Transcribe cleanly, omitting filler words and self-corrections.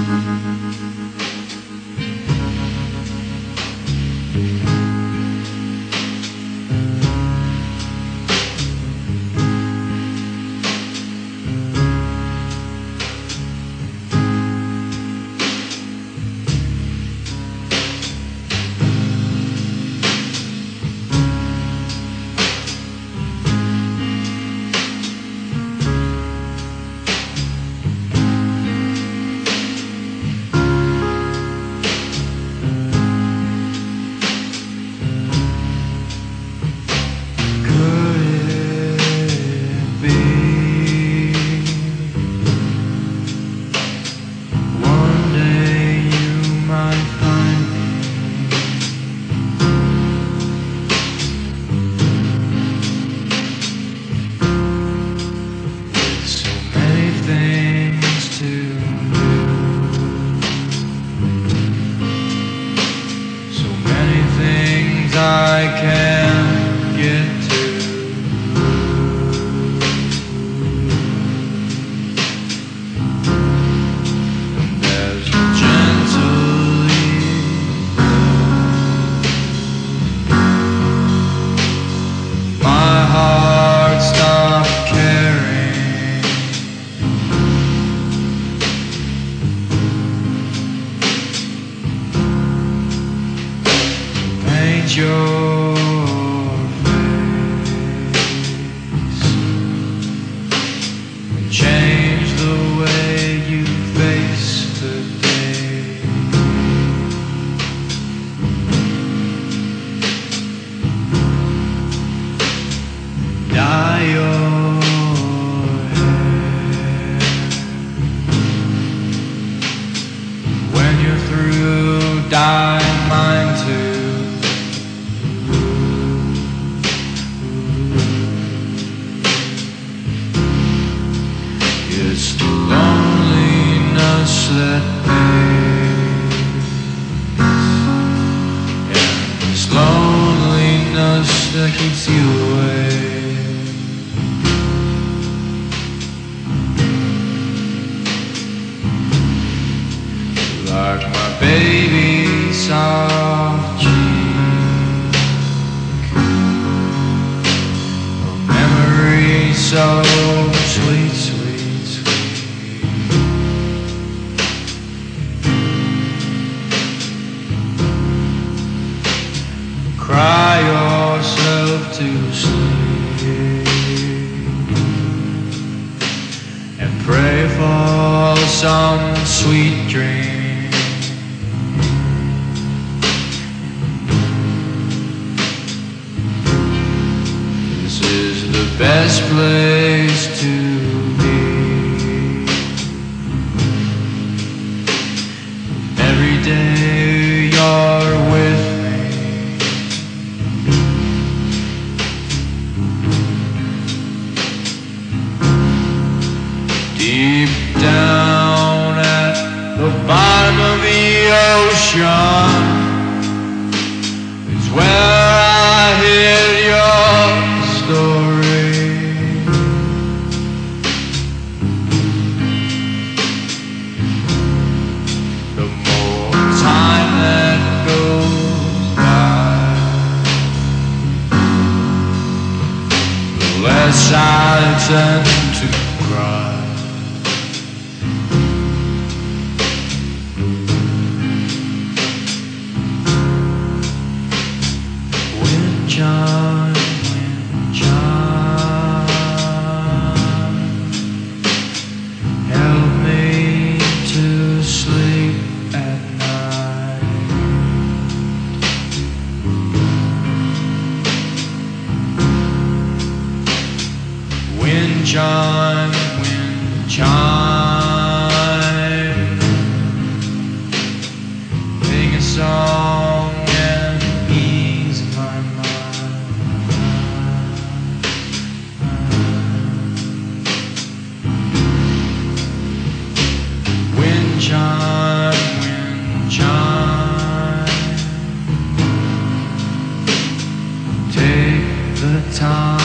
I can't get to. And there's a gentle ease. My heart stopped caring. Paint your face and change the way you face the day. Dye your hair. When you're through, dye mine too. It's the loneliness that pays, and this loneliness that keeps you away. Like my baby's soft cheek, a memory so sweet, sweet, sweet. Cry yourself to sleep and pray for some sweet dream. This is the best place to be. Every day you're with me. Deep down at the bottom of the ocean is where I hear your story. The more time that goes by, the less I tend to cry. Wind chime, help me to sleep at night. Wind chime, sing a song and ease my mind. Wind chime, take the time.